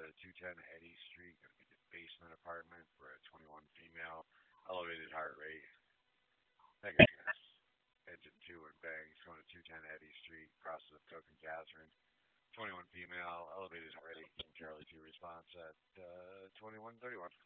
to 210 Eddy Street. Going to be the basement apartment for a 21 female. Elevated heart rate. Pegasus. Engine 2 and bangs. Going to 210 Eddy Street. Crosses of Coke and Catherine. 21 female. Elevated heart rate. Charlie 2 response at 21:31.